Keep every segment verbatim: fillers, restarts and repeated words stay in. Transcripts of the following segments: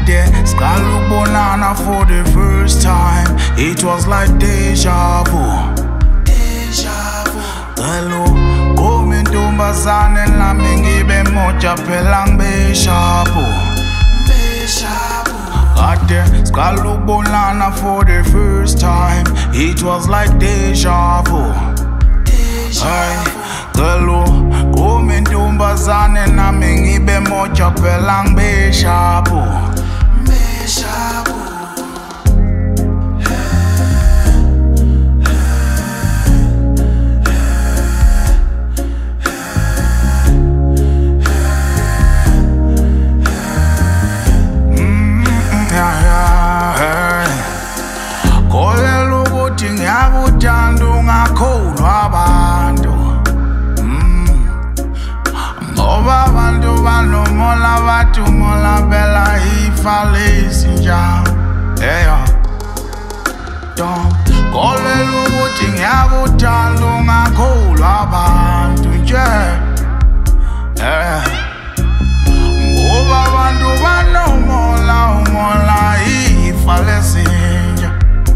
Kade Skalubonana for the first time. It was like deja vu. Deja vu. Hello, Komi Ntombazane nami ngibe moja phela ngibeshapu. Beshapu. Kade Skalubonana for the first time. It was like deja vu. Deja vu. Hello, Komi Ntombazane nami ngibe moja phela ngibeshapu. Beshapu. Kolelo ukuthi ngiyakuthanda ungakholwa abantu. Ngoba abantu banomola bathi umola phela ifa lezinja. Eya. Kolelo ukuthi ngiyakuthanda ungakholwa abantu nje. Eh. Ngoba abantu banomola umola ifa lezinja.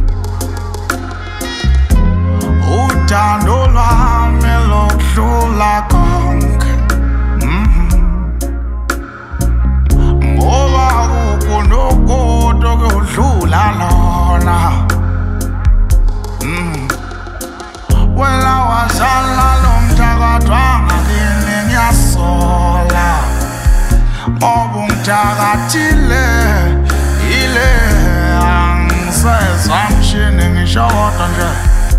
Uthando lwami lokudlula konke. Ngoba akukho nokude okudlula lona. Wena wazala lo mthakathwa ngakini ngiyasola. Ngoba ungithakathile ile angisezwa mshini ngisho kodwa nje.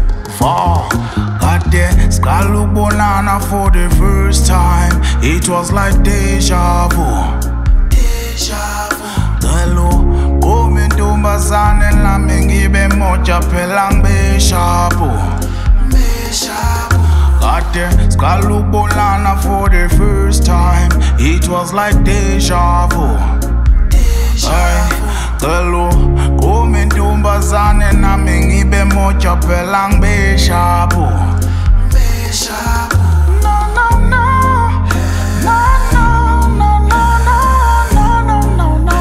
Kade Skalubonana for the first time. It was like deja vu. Deja vu. Hello, Komi Ntombazane nami ngibe moja phela ngibeshapu. Beshapu. Kade Skalubonana for the first time. It was like deja vu. Deja vu. Hello, Komi Ntombazane nami ngibe moja phela ngibeshapu. Beshapu. No no no. No no no no no no no no no.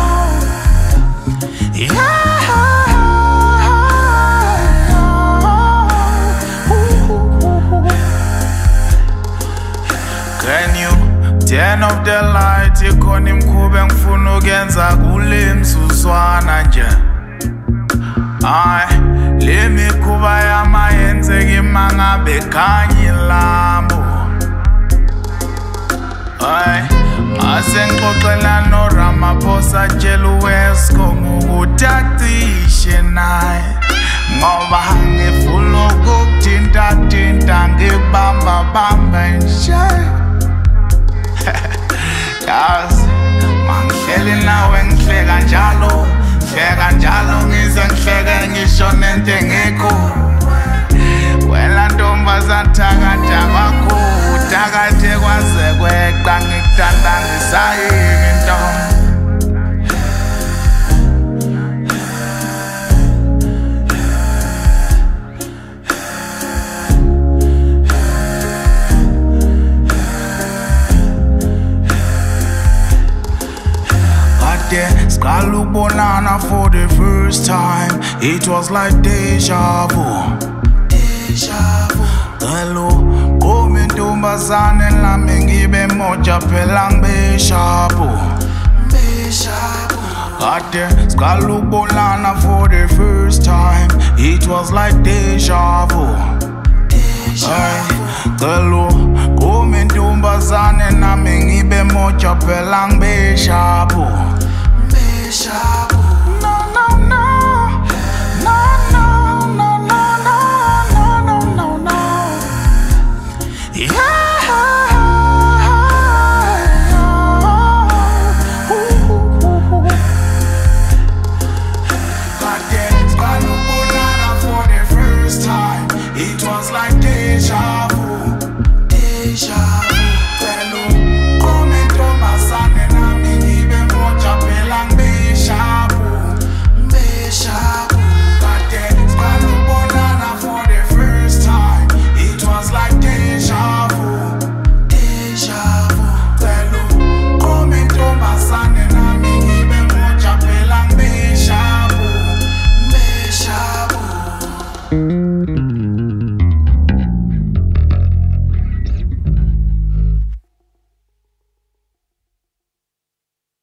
Yeah. Can you turn off the light? Ikhona imikhuba engifuna ukuyenza kule mzuzwana nje. Ay, le mikhuba yama yenzeka mangabe khanya ilambo. Ay, ase ngixoxela no Ramaphosa tshela uWescom ukuthi acishe naye. Ngoba ngifuna ukukuthinta thinta ngibamba bamba nje. Yazi mangihleli nawe ngihleka njalo. Hleka njalo ngize ngihleke ngisho nento engekho. Wena ntombazane thakatha kwakho. Uthakathe kwaze kweqa ngikuthanda ngisayini ntombi. Skalubonana for the first time. It was like deja vu. Deja vu. Hello, Komi Ntombazane nami ngibe moja phela ngibeshapu. Beshapu. Kade Skalubonana for the first time. It was like deja vu. Deja vu. Hello, Komi Ntombazane nami ngibe moja phela ngibeshapu.